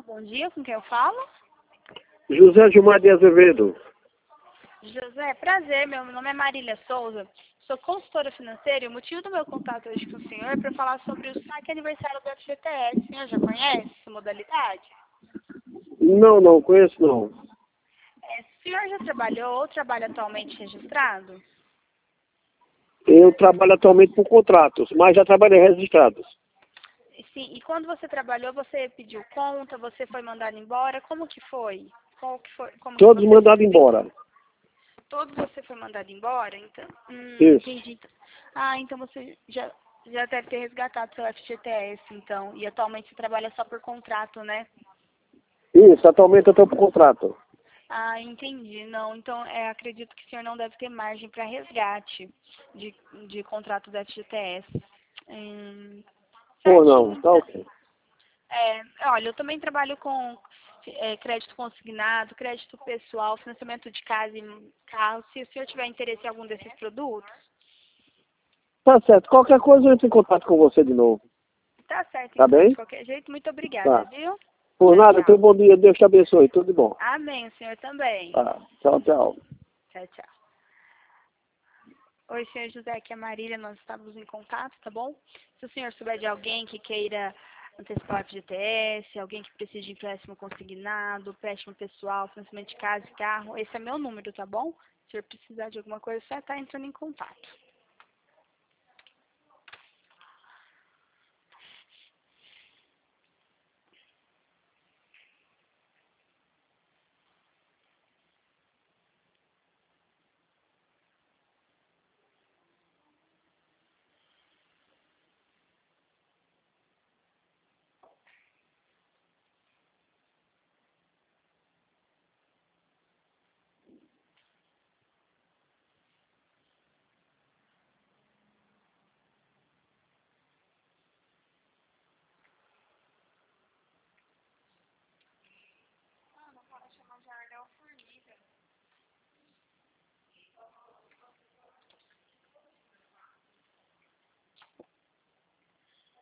Bom dia, com quem eu falo? José Gilmar de Azevedo. José, prazer, meu nome é Marília Souza, sou consultora financeira e o motivo do meu contato hoje com o senhor é para falar sobre o saque aniversário do FGTS. O senhor já conhece essa modalidade? Não conheço não. O senhor já trabalhou ou trabalha atualmente registrado? Eu trabalho atualmente por contratos, mas já trabalhei registrados. Sim, e quando você trabalhou, você pediu conta, você foi mandado embora, como que foi? Como que Todos você se mandados desempenhou? embora. Todos você foi mandado embora, então? Isso. Entendi. Então você já deve ter resgatado seu FGTS, então. E atualmente você trabalha só por contrato, né? Isso, atualmente eu estou por contrato. Entendi. Não, então acredito que o senhor não deve ter margem para resgate de contrato do FGTS. Ou Certinho, não, tá então. ok. Olha, eu também trabalho com crédito consignado, crédito pessoal, financiamento de casa e carro. Se o senhor tiver interesse em algum desses produtos, Tá certo, qualquer coisa eu entro em contato com você de novo. tá certo, Tá então, de bem? qualquer jeito. Muito obrigada, Tá. viu? Por Tchau, nada, tenha um tchau. bom dia, Deus te abençoe, tudo de bom. Amém, o senhor também. Tá, tchau, tchau. Tchau, tchau. Oi, senhor José, aqui é a Marília, nós estamos em contato, tá bom? Se o senhor souber de alguém que queira antecipar o FGTS, alguém que precise de empréstimo consignado, empréstimo pessoal, financiamento de casa e carro, esse é meu número, tá bom? Se o senhor precisar de alguma coisa, só tá entrando em contato.